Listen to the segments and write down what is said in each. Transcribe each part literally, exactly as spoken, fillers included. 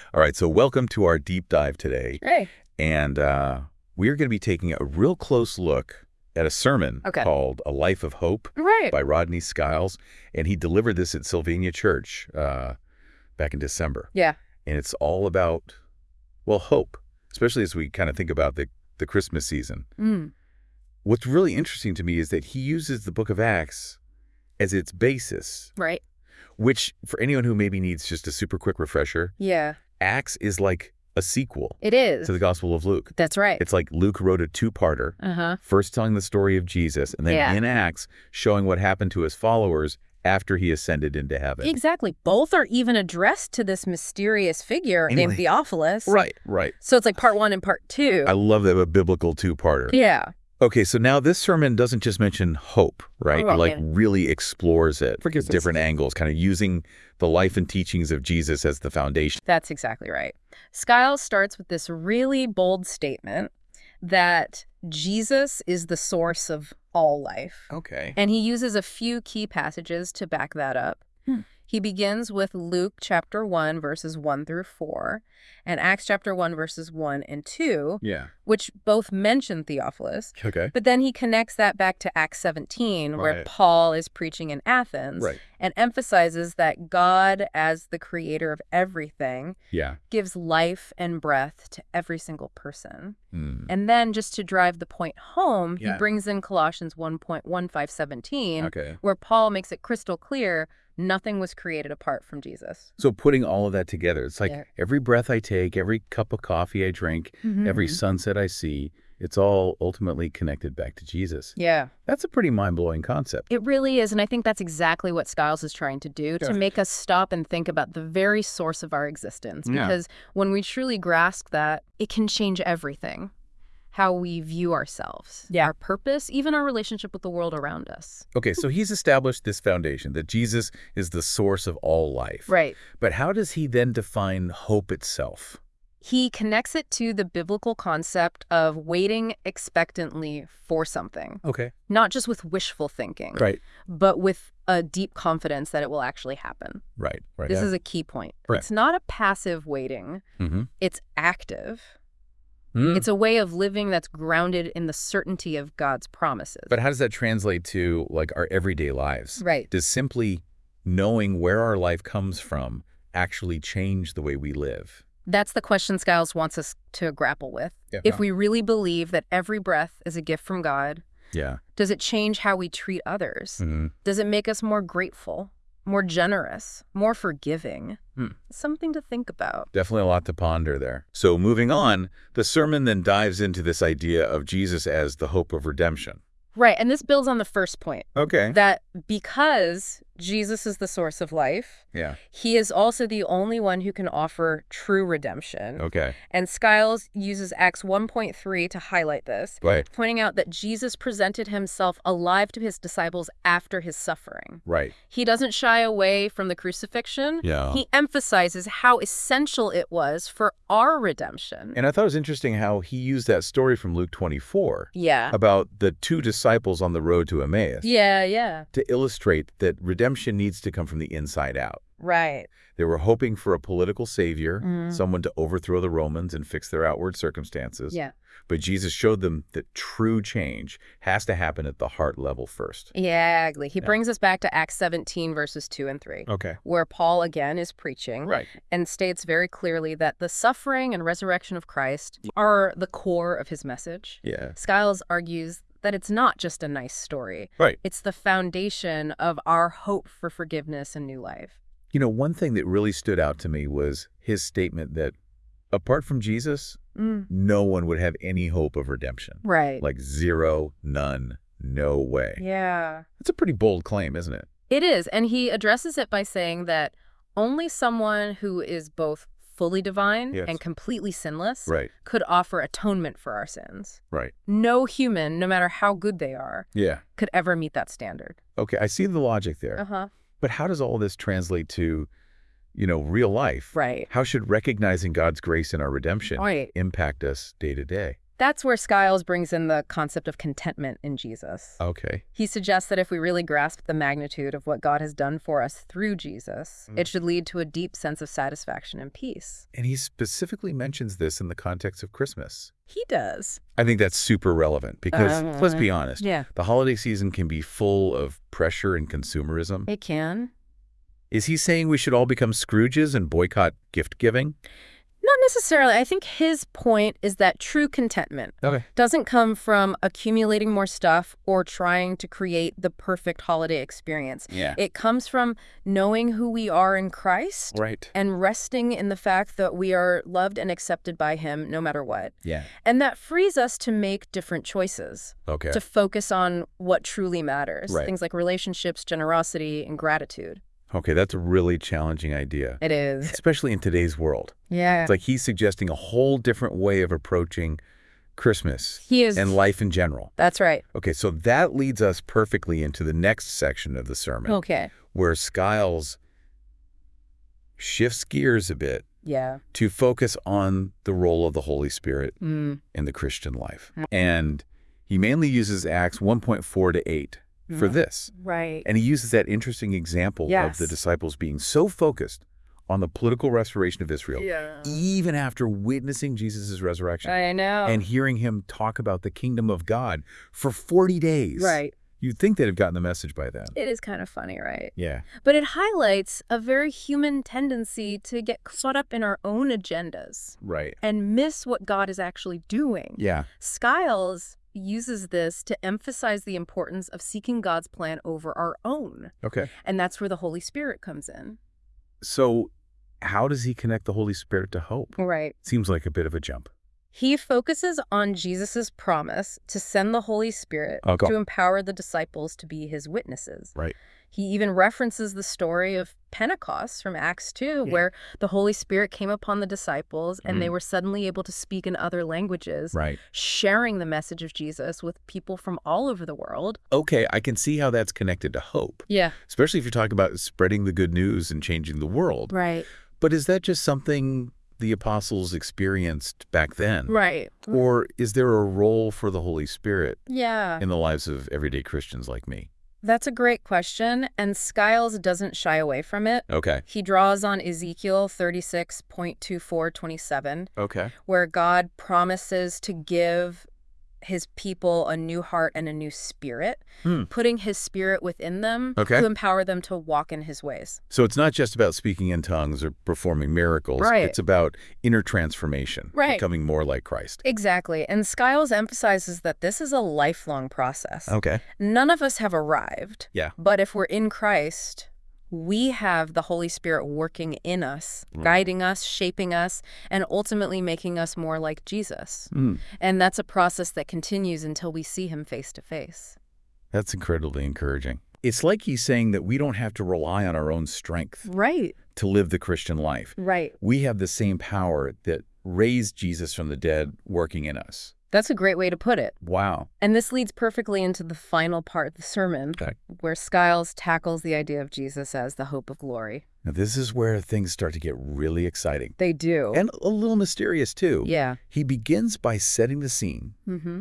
All right, so welcome to our deep dive today. Hey. And uh, we're going to be taking a real close look at a sermon Okay. called A Life of Hope Right. by Rodney Skiles. And he delivered this at Sylvania Church uh, back in December. Yeah. And it's all about, well, hope, especially as we kind of think about the, the Christmas season. Mm. What's really interesting to me is that he uses the book of Acts as its basis, Right. which for anyone who maybe needs just a super quick refresher, Yeah. Acts is like a sequel It is. to the Gospel of Luke. That's right. It's like Luke wrote a two-parter, Uh-huh. first telling the story of Jesus, and then Yeah. in Acts showing what happened to his followers after he ascended into heaven. Exactly. Both are even addressed to this mysterious figure Anyway. named Theophilus. Right, right. So it's like part one and part two. I love that, a biblical two-parter. Yeah. Okay, so now this sermon doesn't just mention hope, right? Oh, like yeah. really explores it from Forgiveness. different angles, kind of using the life and teachings of Jesus as the foundation. That's exactly right. Skiles starts with this really bold statement that Jesus is the source of all life. Okay. And he uses a few key passages to back that up. Hmm. He begins with Luke chapter one, verses one through four, and Acts chapter one, verses one and two, Yeah. which both mention Theophilus. Okay. But then he connects that back to Acts seventeen, where Right. Paul is preaching in Athens, Right. and emphasizes that God, as the creator of everything, Yeah. gives life and breath to every single person. Mm. And then just to drive the point home, Yeah. he brings in Colossians one point one five seventeen, Okay. where Paul makes it crystal clear nothing was created apart from Jesus. So putting all of that together, it's like Yeah. every breath I take, every cup of coffee I drink, every sunset I see, it's all ultimately connected back to Jesus. Yeah. That's a pretty mind-blowing concept. It really is, and I think that's exactly what Skiles is trying to do, Yeah. to make us stop and think about the very source of our existence. Yeah. Because when we truly grasp that, it can change everything. How we view ourselves, Yeah. our purpose, even our relationship with the world around us. Okay, so he's established this foundation that Jesus is the source of all life. Right. But how does he then define hope itself? He connects it to the biblical concept of waiting expectantly for something, Okay. not just with wishful thinking, Right. but with a deep confidence that it will actually happen. Right. Right. This yeah. is a key point. Right. It's not a passive waiting. Mm-hmm. It's active. Mm. It's a way of living that's grounded in the certainty of God's promises. But how does that translate to like our everyday lives? Right. Does simply knowing where our life comes from actually change the way we live? That's the question Skiles wants us to grapple with. Yeah. If we really believe that every breath is a gift from God, Yeah. does it change how we treat others? Mm-hmm. Does it make us more grateful, more generous, more forgiving? Hmm. Something to think about. Definitely a lot to ponder there. So moving on, the sermon then dives into this idea of Jesus as the hope of redemption. Right, and this builds on the first point, Okay. that because Jesus is the source of life, Yeah. he is also the only one who can offer true redemption. Okay. And Skiles uses Acts one point three to highlight this, Right. pointing out that Jesus presented himself alive to his disciples after his suffering. Right. He doesn't shy away from the crucifixion. Yeah. He emphasizes how essential it was for our redemption. And I thought it was interesting how he used that story from Luke twenty-four yeah. about the two disciples on the road to Emmaus Yeah, yeah. to illustrate that redemption needs to come from the inside out. Right. They were hoping for a political savior, Mhm. someone to overthrow the Romans and fix their outward circumstances. Yeah. But Jesus showed them that true change has to happen at the heart level first. Exactly. He Yeah. brings us back to Acts seventeen, verses two and three, Okay. where Paul again is preaching Right. and states very clearly that the suffering and resurrection of Christ are the core of his message. Yeah. Skiles argues that it's not just a nice story. Right. It's the foundation of our hope for forgiveness and new life. You know, one thing that really stood out to me was his statement that apart from Jesus, Mm. no one would have any hope of redemption. Right. Like zero, none, no way. Yeah. That's a pretty bold claim, isn't it? It is. And he addresses it by saying that only someone who is both fully divine Yes. and completely sinless Right. could offer atonement for our sins. Right. No human, no matter how good they are, Yeah. could ever meet that standard. Okay, I see the logic there. Uh-huh. But how does all this translate to, you know, real life? Right. How should recognizing God's grace in our redemption Right. impact us day to day? That's where Skiles brings in the concept of contentment in Jesus. Okay. He suggests that if we really grasp the magnitude of what God has done for us through Jesus, mm. it should lead to a deep sense of satisfaction and peace. And he specifically mentions this in the context of Christmas. He does. I think that's super relevant because, uh, let's be honest, yeah. the holiday season can be full of pressure and consumerism. It can. Is he saying we should all become Scrooges and boycott gift-giving? Not necessarily. I think his point is that true contentment okay. doesn't come from accumulating more stuff or trying to create the perfect holiday experience. Yeah. It comes from knowing who we are in Christ right. and resting in the fact that we are loved and accepted by him no matter what. Yeah. And that frees us to make different choices. Okay. To focus on what truly matters. Right. Things like relationships, generosity, and gratitude. Okay, that's a really challenging idea. It is. Especially in today's world. Yeah. It's like he's suggesting a whole different way of approaching Christmas he is. and life in general. That's right. Okay, so that leads us perfectly into the next section of the sermon. Okay. Where Skiles shifts gears a bit yeah. to focus on the role of the Holy Spirit mm. in the Christian life. Mm. And he mainly uses Acts one point four to eight. For this. Right. And he uses that interesting example yes. of the disciples being so focused on the political restoration of Israel, yeah. even after witnessing Jesus' resurrection. I know. And hearing him talk about the kingdom of God for forty days. Right. You'd think they'd have gotten the message by then. It is kind of funny, right? Yeah. But it highlights a very human tendency to get caught up in our own agendas. Right. And miss what God is actually doing. Yeah. Skiles uses this to emphasize the importance of seeking God's plan over our own. Okay. And that's where the Holy Spirit comes in. So how does he connect the Holy Spirit to hope? Right. Seems like a bit of a jump. He focuses on Jesus's promise to send the Holy Spirit oh, to empower the disciples to be his witnesses. Right. He even references the story of Pentecost from Acts two, yeah. where the Holy Spirit came upon the disciples and mm. they were suddenly able to speak in other languages, right. sharing the message of Jesus with people from all over the world. Okay, I can see how that's connected to hope. Yeah. Especially if you're talking about spreading the good news and changing the world. Right. But is that just something the apostles experienced back then? Right. Or is there a role for the Holy Spirit yeah. in the lives of everyday Christians like me? That's a great question, and Skiles doesn't shy away from it. Okay. He draws on Ezekiel thirty-six, twenty-four, twenty-seven, okay. where God promises to give his people a new heart and a new spirit, hmm. putting his spirit within them okay. to empower them to walk in his ways. So it's not just about speaking in tongues or performing miracles. Right. It's about inner transformation, right. becoming more like Christ. Exactly. And Skiles emphasizes that this is a lifelong process. Okay. None of us have arrived. Yeah. But if we're in Christ, we have the Holy Spirit working in us, mm. guiding us, shaping us, and ultimately making us more like Jesus. Mm. And that's a process that continues until we see him face to face. That's incredibly encouraging. It's like he's saying that we don't have to rely on our own strength right. to live the Christian life. Right. We have the same power that raised Jesus from the dead working in us. That's a great way to put it. Wow. And this leads perfectly into the final part of the sermon, okay. where Skiles tackles the idea of Jesus as the hope of glory. Now, this is where things start to get really exciting. They do. And a little mysterious, too. Yeah. He begins by setting the scene, mm-hmm.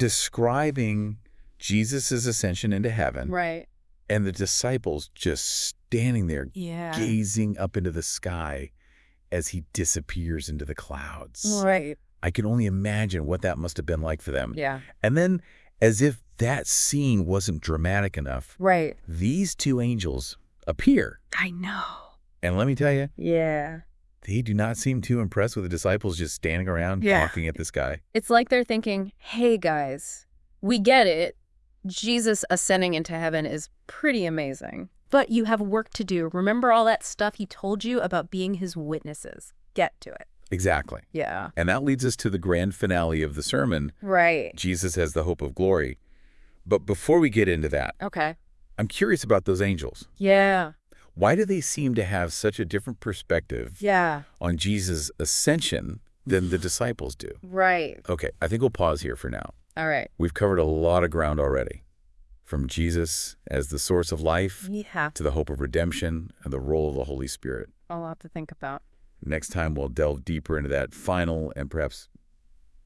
describing Jesus' ascension into heaven. Right. And the disciples just standing there, yeah. gazing up into the sky as he disappears into the clouds. Right. I can only imagine what that must have been like for them. Yeah. And then, as if that scene wasn't dramatic enough, right. these two angels appear. I know. And let me tell you, yeah. they do not seem too impressed with the disciples just standing around yeah. talking at the sky. It's like they're thinking, hey, guys, we get it. Jesus ascending into heaven is pretty amazing. But you have work to do. Remember all that stuff he told you about being his witnesses. Get to it. Exactly. Yeah. And that leads us to the grand finale of the sermon. Right. Jesus as the hope of glory. But before we get into that, okay. I'm curious about those angels. Yeah. Why do they seem to have such a different perspective yeah. on Jesus' ascension than the disciples do? Right. Okay, I think we'll pause here for now. All right. We've covered a lot of ground already. From Jesus as the source of life yeah. to the hope of redemption and the role of the Holy Spirit. A lot to think about. Next time, we'll delve deeper into that final and perhaps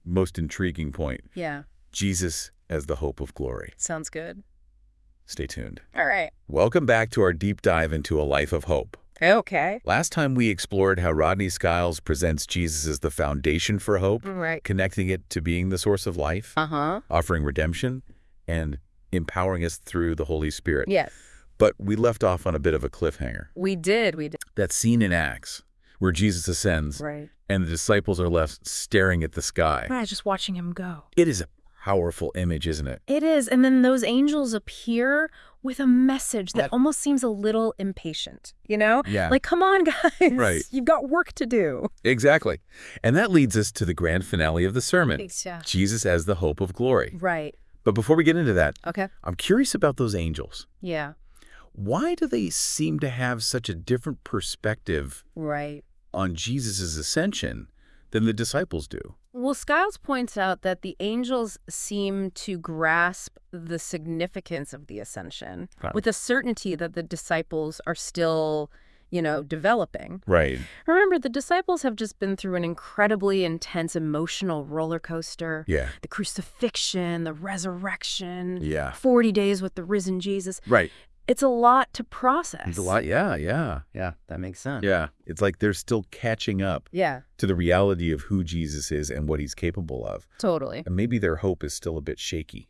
most intriguing point. Yeah. Jesus as the hope of glory. Sounds good. Stay tuned. All right. Welcome back to our deep dive into a life of hope. Okay. Last time we explored how Rodney Skiles presents Jesus as the foundation for hope, Right. connecting it to being the source of life, Uh-huh. offering redemption, and empowering us through the Holy Spirit. Yes. But we left off on a bit of a cliffhanger. We did. We did. That scene in Acts where Jesus ascends Right. and the disciples are left staring at the sky. Right. Just watching him go. It is a powerful image, isn't it? It is. And then those angels appear with a message that almost seems a little impatient, you know? Yeah. Like, come on, guys. Right. You've got work to do. Exactly. And that leads us to the grand finale of the sermon, Yeah. Jesus as the hope of glory. Right. But before we get into that, Okay. I'm curious about those angels. Yeah. Why do they seem to have such a different perspective Right. on Jesus' ascension than the disciples do? Well, Skiles points out that the angels seem to grasp the significance of the ascension Right. with a certainty that the disciples are still, you know, developing. Right. Remember, the disciples have just been through an incredibly intense emotional roller coaster. Yeah. The crucifixion, the resurrection, Yeah. forty days with the risen Jesus. Right. It's a lot to process. It's a lot. Yeah, yeah. Yeah, that makes sense. Yeah. It's like they're still catching up Yeah, to the reality of who Jesus is and what he's capable of. totally. And maybe their hope is still a bit shaky,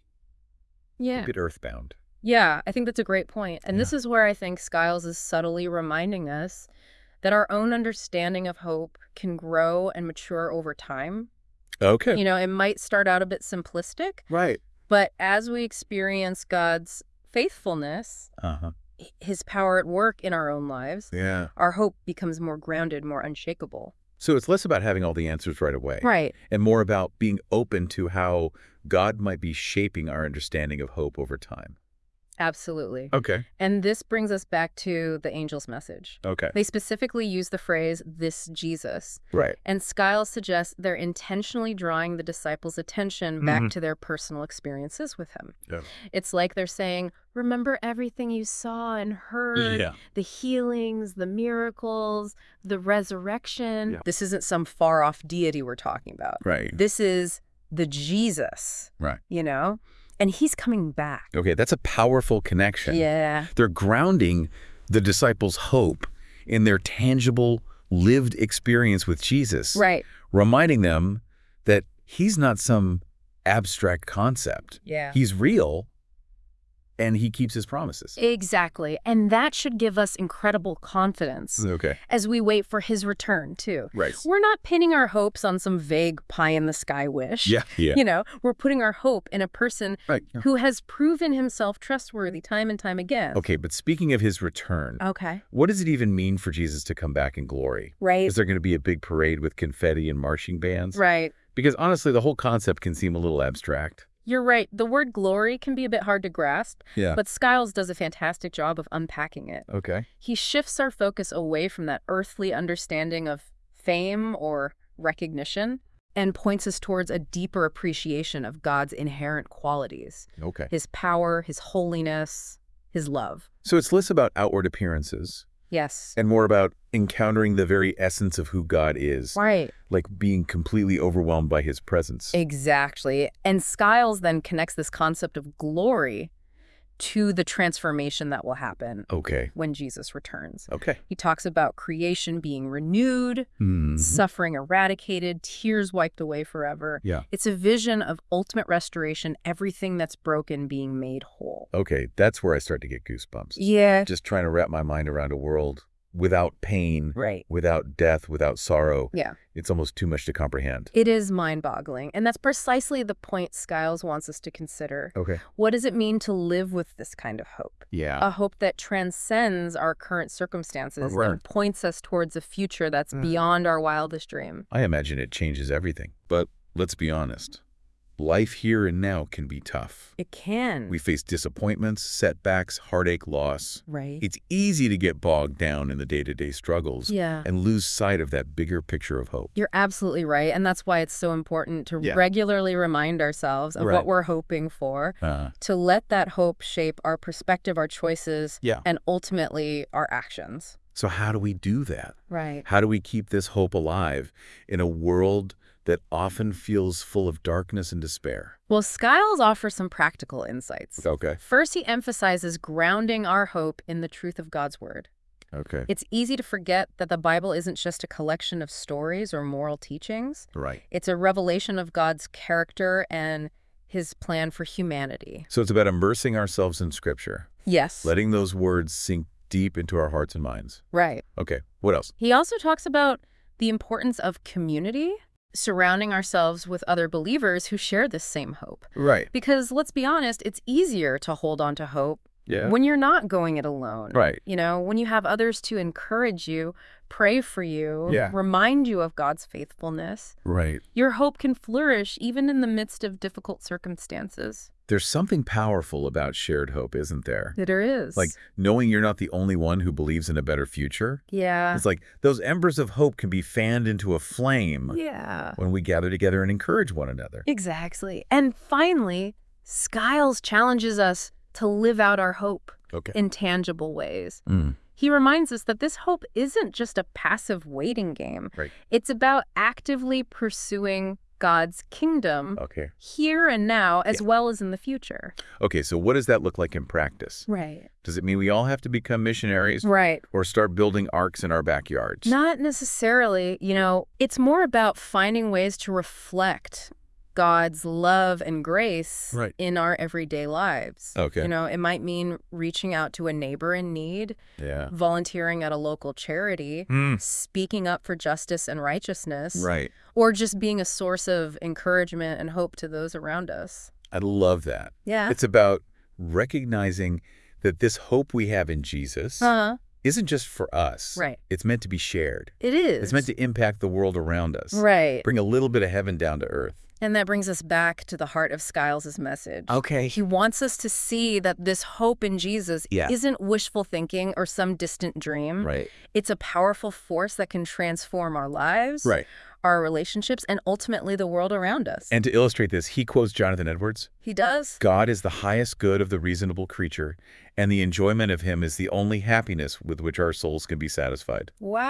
Yeah. a bit earthbound. Yeah, I think that's a great point. And Yeah. this is where I think Skiles is subtly reminding us that our own understanding of hope can grow and mature over time. Okay. You know, it might start out a bit simplistic, Right. but as we experience God's faithfulness, Uh-huh. his power at work in our own lives, Yeah. our hope becomes more grounded, more unshakable. So it's less about having all the answers right away. Right. And more about being open to how God might be shaping our understanding of hope over time. Absolutely. Okay. And this brings us back to the angel's message. Okay. They specifically use the phrase, this Jesus. Right. And Skiles suggests they're intentionally drawing the disciples' attention back Mhm. to their personal experiences with him. Yeah. It's like they're saying, remember everything you saw and heard, Yeah. the healings, the miracles, the resurrection. Yeah. This isn't some far-off deity we're talking about. Right. This is the Jesus, Right. you know? And he's coming back. Okay, that's a powerful connection. Yeah. They're grounding the disciples' hope in their tangible, lived experience with Jesus. Right. Reminding them that he's not some abstract concept. Yeah. He's real, and he keeps his promises. Exactly. And that should give us incredible confidence Okay. as we wait for his return, too. Right. We're not pinning our hopes on some vague pie-in-the-sky wish. Yeah, yeah. You know, we're putting our hope in a person Right. who has proven himself trustworthy time and time again. Okay, but speaking of his return, Okay. what does it even mean for Jesus to come back in glory? Right. Is there going to be a big parade with confetti and marching bands? Right. Because honestly, the whole concept can seem a little abstract. You're right. The word glory can be a bit hard to grasp, Yeah. but Skiles does a fantastic job of unpacking it. Okay. He shifts our focus away from that earthly understanding of fame or recognition and points us towards a deeper appreciation of God's inherent qualities, Okay. his power, his holiness, his love. So it's less about outward appearances Yes. and more about encountering the very essence of who God is, Right. like being completely overwhelmed by his presence. Exactly. And Skiles then connects this concept of glory to the transformation that will happen Okay. when Jesus returns. Okay. He talks about creation being renewed, Mhm. suffering eradicated, tears wiped away forever. Yeah. It's a vision of ultimate restoration, everything that's broken being made whole. Okay, that's where I start to get goosebumps. Yeah. Just trying to wrap my mind around a world without pain, Right. without death, without sorrow. Yeah. It's almost too much to comprehend. It is mind-boggling. And that's precisely the point Skiles wants us to consider. Okay. What does it mean to live with this kind of hope? Yeah. A hope that transcends our current circumstances Right. and points us towards a future that's Mm. beyond our wildest dream. I imagine it changes everything. But let's be honest. Life here and now can be tough. It can. We face disappointments, setbacks, heartache, loss. Right. It's easy to get bogged down in the day-to-day struggles Yeah. and lose sight of that bigger picture of hope. You're absolutely right. And that's why it's so important to Yeah. regularly remind ourselves of Right. what we're hoping for, Uh, to let that hope shape our perspective, our choices, yeah. and ultimately our actions. So how do we do that? Right. How do we keep this hope alive in a world that often feels full of darkness and despair? Well, Skiles offers some practical insights. Okay. First, he emphasizes grounding our hope in the truth of God's word. Okay. It's easy to forget that the Bible isn't just a collection of stories or moral teachings. Right. It's a revelation of God's character and his plan for humanity. So it's about immersing ourselves in Scripture, Yes. letting those words sink deep into our hearts and minds. Right. Okay. What else? He also talks about the importance of community, surrounding ourselves with other believers who share this same hope. Right. Because let's be honest, it's easier to hold on to hope Yeah. when you're not going it alone. Right. You know, when you have others to encourage you, pray for you, Yeah. remind you of God's faithfulness. Right. Your hope can flourish even in the midst of difficult circumstances. There's something powerful about shared hope, isn't there? There is. Like knowing you're not the only one who believes in a better future. Yeah. It's like those embers of hope can be fanned into a flame Yeah. when we gather together and encourage one another. Exactly. And finally, Skiles challenges us to live out our hope Okay. in tangible ways. Mm. He reminds us that this hope isn't just a passive waiting game. Right. It's about actively pursuing God's kingdom Okay. here and now, as Yeah. well as in the future. Okay, so what does that look like in practice? Right. Does it mean we all have to become missionaries Right. or start building arks in our backyards? Not necessarily. You know, it's more about finding ways to reflect God's love and grace Right. in our everyday lives. Okay. You know, it might mean reaching out to a neighbor in need, Yeah. volunteering at a local charity, Mm. speaking up for justice and righteousness, Right. or just being a source of encouragement and hope to those around us. I love that. Yeah. It's about recognizing that this hope we have in Jesus Uh-huh. isn't just for us. Right. It's meant to be shared. It is. It's meant to impact the world around us. Right. Bring a little bit of heaven down to earth. And that brings us back to the heart of Skiles' message. Okay. He wants us to see that this hope in Jesus Yeah. isn't wishful thinking or some distant dream. Right. It's a powerful force that can transform our lives, Right. our relationships, and ultimately the world around us. And to illustrate this, he quotes Jonathan Edwards. He does? God is the highest good of the reasonable creature, and the enjoyment of him is the only happiness with which our souls can be satisfied.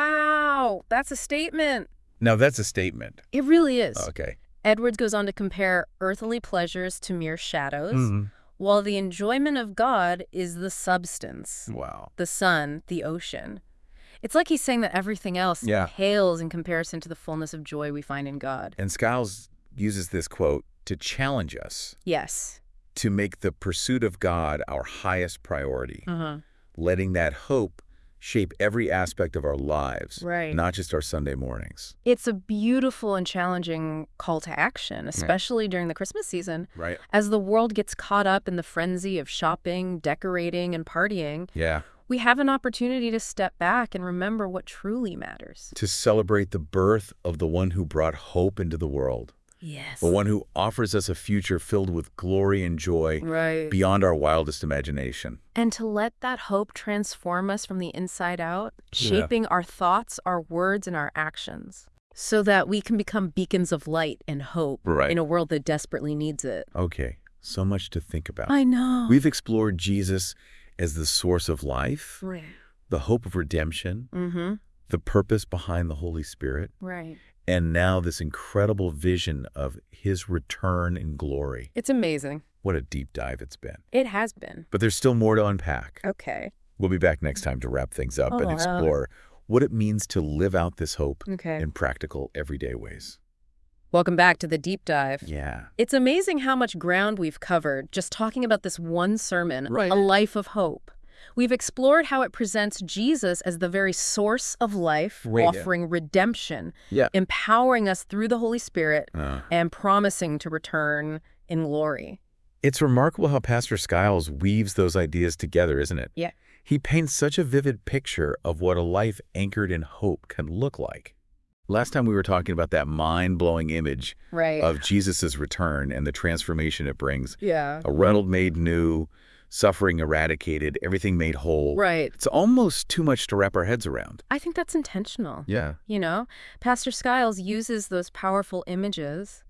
Wow, that's a statement. Now, that's a statement. It really is. Okay. Edwards goes on to compare earthly pleasures to mere shadows, Mhm. while the enjoyment of God is the substance, Wow. the sun, the ocean. It's like he's saying that everything else Yeah. pales in comparison to the fullness of joy we find in God. And Skiles uses this quote to challenge us Yes. to make the pursuit of God our highest priority, Uh-huh. letting that hope shape every aspect of our lives, Right. not just our Sunday mornings. It's a beautiful and challenging call to action, especially during the Christmas season. Right. As the world gets caught up in the frenzy of shopping, decorating, and partying, Yeah. we have an opportunity to step back and remember what truly matters. To celebrate the birth of the one who brought hope into the world, Yes. the one who offers us a future filled with glory and joy Right. beyond our wildest imagination. And to let that hope transform us from the inside out, Yeah. shaping our thoughts, our words, and our actions, so that we can become beacons of light and hope Right. in a world that desperately needs it. Okay, so much to think about. I know. We've explored Jesus as the source of life, Right. the hope of redemption, Mm-hmm. the purpose behind the Holy Spirit, Right. and now this incredible vision of his return in glory. It's amazing. What a deep dive it's been. It has been. But there's still more to unpack. Okay. We'll be back next time to wrap things up and Oh, explore what it means to live out this hope Okay. in practical, everyday ways. Welcome back to the deep dive. Yeah. It's amazing how much ground we've covered just talking about this one sermon, Right. A Life of Hope. We've explored how it presents Jesus as the very source of life, Right. offering redemption, Yeah. empowering us through the Holy Spirit, Uh, and promising to return in glory. it's remarkable how Pastor Skiles weaves those ideas together, isn't it? Yeah. He paints such a vivid picture of what a life anchored in hope can look like. Last time we were talking about that mind-blowing image Right. of Jesus' return and the transformation it brings. yeah. A world made new, suffering eradicated, everything made whole. Right. It's almost too much to wrap our heads around. I think that's intentional. Yeah. You know, Pastor Skiles uses those powerful images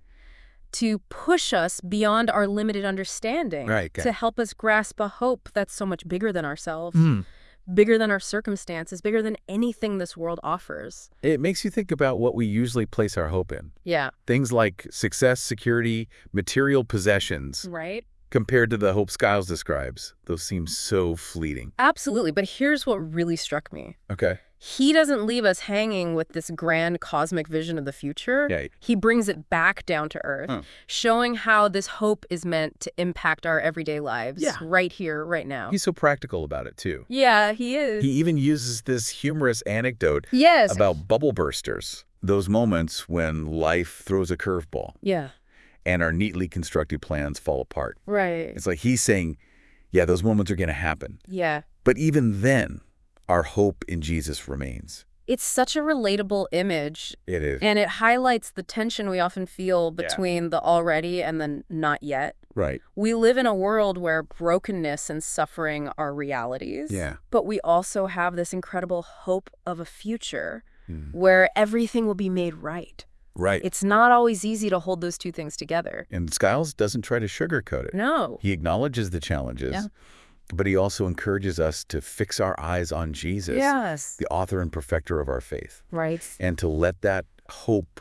to push us beyond our limited understanding, Right, okay. to help us grasp a hope that's so much bigger than ourselves. Mm. bigger than our circumstances, bigger than anything this world offers. It makes you think about what we usually place our hope in. Yeah. Things like success, security, material possessions, Right? compared to the hope Skiles describes. Those seem so fleeting. Absolutely. But here's what really struck me. Okay. He doesn't leave us hanging with this grand cosmic vision of the future. Yeah. He brings it back down to earth, Huh. showing how this hope is meant to impact our everyday lives Yeah. right here, right now. He's so practical about it, too. Yeah, he is. He even uses this humorous anecdote yes. about bubble bursters, those moments when life throws a curveball Yeah. and our neatly constructed plans fall apart. Right. It's like he's saying, yeah, those moments are going to happen. Yeah. But even then, our hope in Jesus remains. It's such a relatable image, It is. and it highlights the tension we often feel Yeah. between the already and the not yet. Right. We live in a world where brokenness and suffering are realities. Yeah. But we also have this incredible hope of a future Hmm. where everything will be made right. Right. It's not always easy to hold those two things together. And Skiles doesn't try to sugarcoat it. No. He acknowledges the challenges, Yeah. but he also encourages us to fix our eyes on Jesus, Yes. the author and perfecter of our faith, Right. and to let that hope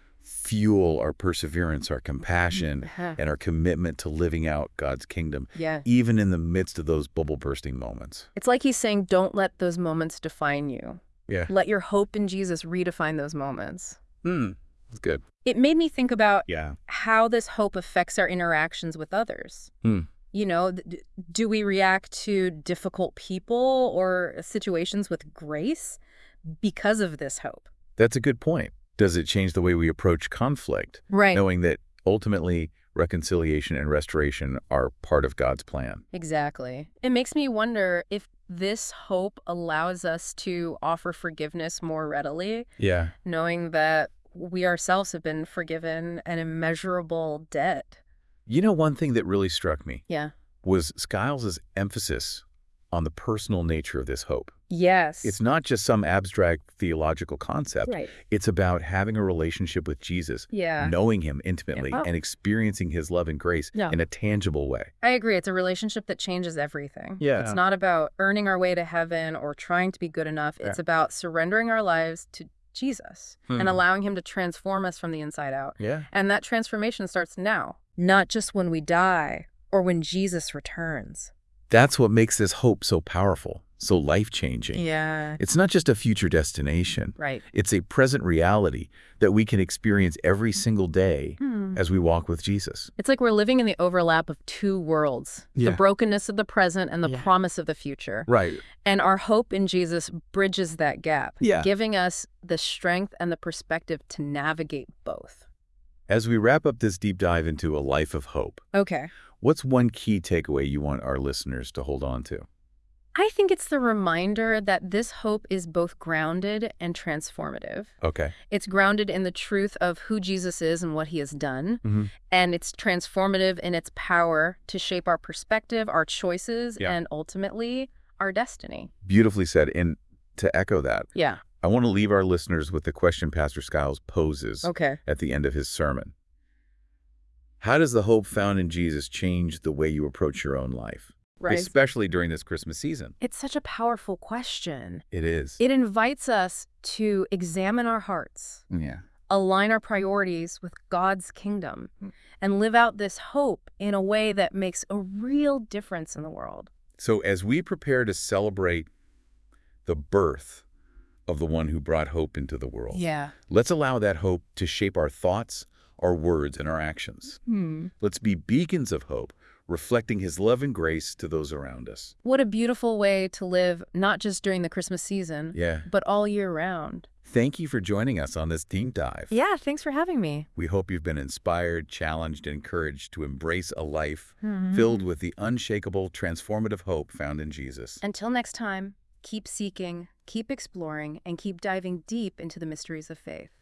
fuel our perseverance, our compassion, Uh-huh. and our commitment to living out God's kingdom, Yeah. even in the midst of those bubble-bursting moments. It's like he's saying, don't let those moments define you. Yeah. Let your hope in Jesus redefine those moments. Hmm. That's good. It made me think about Yeah. how this hope affects our interactions with others. Hmm. You know, d- do we react to difficult people or situations with grace because of this hope? That's a good point. Does it change the way we approach conflict, Right. knowing that ultimately reconciliation and restoration are part of God's plan? Exactly. It makes me wonder if this hope allows us to offer forgiveness more readily, Yeah. knowing that we ourselves have been forgiven an immeasurable debt. You know, one thing that really struck me Yeah. was Skiles' emphasis on the personal nature of this hope. Yes. It's not just some abstract theological concept. right. It's about having a relationship with Jesus, Yeah. knowing him intimately, Yeah. Oh. and experiencing his love and grace Yeah. in a tangible way. I agree. It's a relationship that changes everything. Yeah. It's not about earning our way to heaven or trying to be good enough. It's Yeah. about surrendering our lives to Jesus Hmm. and allowing him to transform us from the inside out. Yeah. And that transformation starts now, not just when we die or when Jesus returns. That's what makes this hope so powerful, so life-changing. Yeah. It's not just a future destination. Right. It's a present reality that we can experience every single day Hmm. as we walk with Jesus. It's like we're living in the overlap of two worlds, Yeah. the brokenness of the present and the Yeah. promise of the future. Right. And our hope in Jesus bridges that gap, Yeah. giving us the strength and the perspective to navigate both. As we wrap up this deep dive into a life of hope, Okay. what's one key takeaway you want our listeners to hold on to? I think it's the reminder that this hope is both grounded and transformative. Okay. It's grounded in the truth of who Jesus is and what he has done, Mhm. and it's transformative in its power to shape our perspective, our choices, Yeah. and ultimately our destiny. Beautifully said. And to echo that, Yeah. I want to leave our listeners with the question Pastor Skiles poses Okay. at the end of his sermon. How does the hope found in Jesus change the way you approach your own life? Right. Especially during this Christmas season. It's such a powerful question. It is. It invites us to examine our hearts, Yeah. align our priorities with God's kingdom, Hmm. and live out this hope in a way that makes a real difference in the world. So as we prepare to celebrate the birth of the one who brought hope into the world, Yeah. let's allow that hope to shape our thoughts, our words, and our actions. Hmm. Let's be beacons of hope, reflecting his love and grace to those around us. What a beautiful way to live, not just during the Christmas season, Yeah. but all year round. Thank you for joining us on this deep dive. Yeah, thanks for having me. We hope you've been inspired, challenged, and encouraged to embrace a life Mhm. filled with the unshakable, transformative hope found in Jesus. Until next time, keep seeking, keep exploring, and keep diving deep into the mysteries of faith.